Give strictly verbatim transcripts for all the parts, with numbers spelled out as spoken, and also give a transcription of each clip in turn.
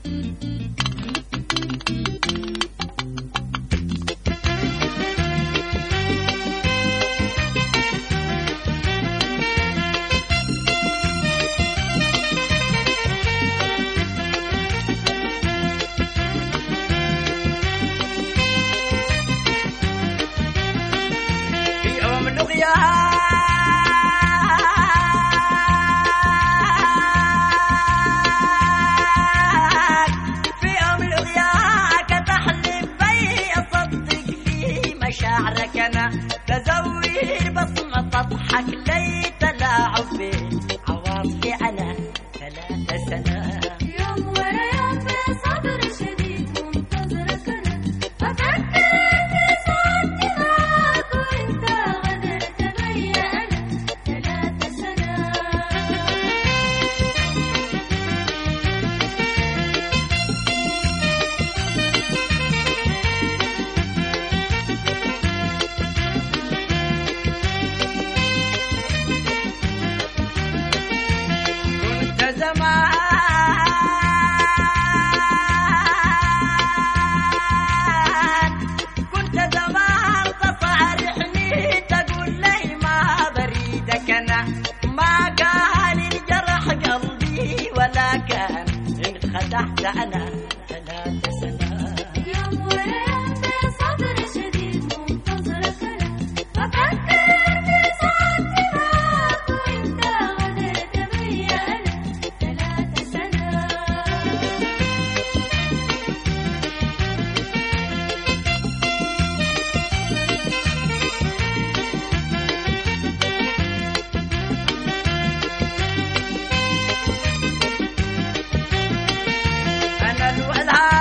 في يوم لقياك تحلف بي أصدق في مشاعرك أنا تزوير بصمة تضحك لي تلاعب بعواطفي أنا ثلاث سنة يوم ورا يوم في صبر شديد منتظرك أنا أفكر في سعادتي معاك وأنت غدرت بي أنا ثلاث سنة كنت زمان كنت زمان تصارحني تقول لي ما بريدك أنا ما كان الجرح قلبي ولا كان انخدعت أنا ثلاث سنة يوم ورا يوم في صبر شديد منتظرك أنا أفكر في سعادتي معاك وأنت غدرت بي أنا ثلاث سنة أنا الولد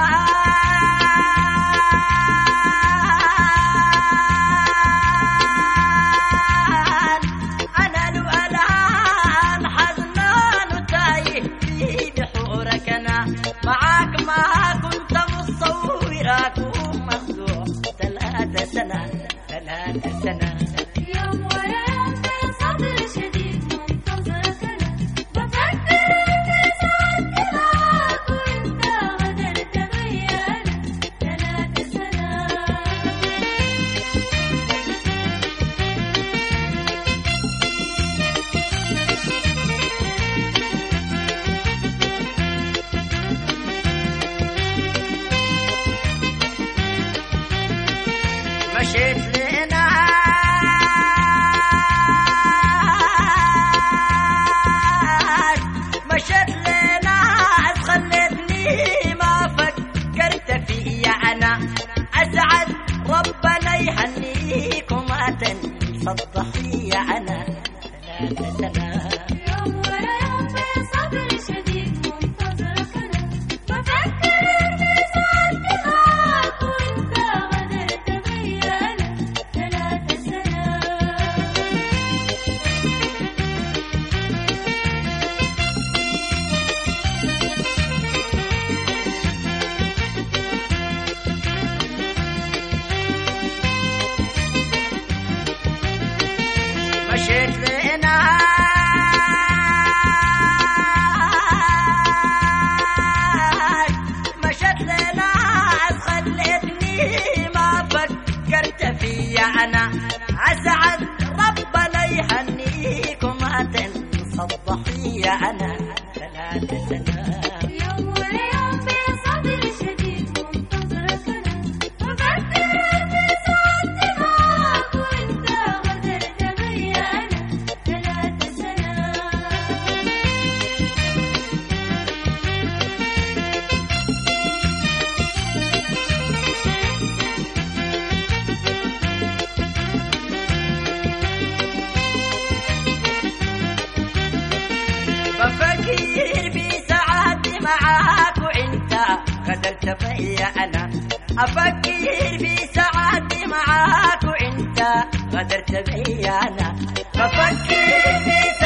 أنا الولد حزنان وتايه في بحورك أنا معاك ما كنت متصورك ومخدوع ثلاث سنة ثلاث سنة يوم ورا يوم في صبر شديد منتظرك أنا بفكر في سعادتي معاك وأنت غدرت بي أنا ثلاث سنة مشيت لنا مشيت لنا خلتني ما فكرت فيا أنا أسعد ربنا يهنيك وما تنسى الضحية أنا ثلاث سنة يوم ورا يوم في صبر شديد منتظرك أنا بفكر في سعادتي معاك وأنت غدرت بي أنا ثلاث سنة مشيت لنا مشيت لنا خلتني ما فكرت فيا أنا أسعد ربنا يهنيك وما تنسى الضحية أنا ثلاث سنة يوم ورا يوم في صبر شديد منتظرك أنا بفكر في سعادتي معاك وأنت غدرت بي أنا ثلاث سنة بفكر بسعادتي معاك وانت غدرت بي أنا أفكر بسعادتي معاك وانت غدرت بي أنا بفكر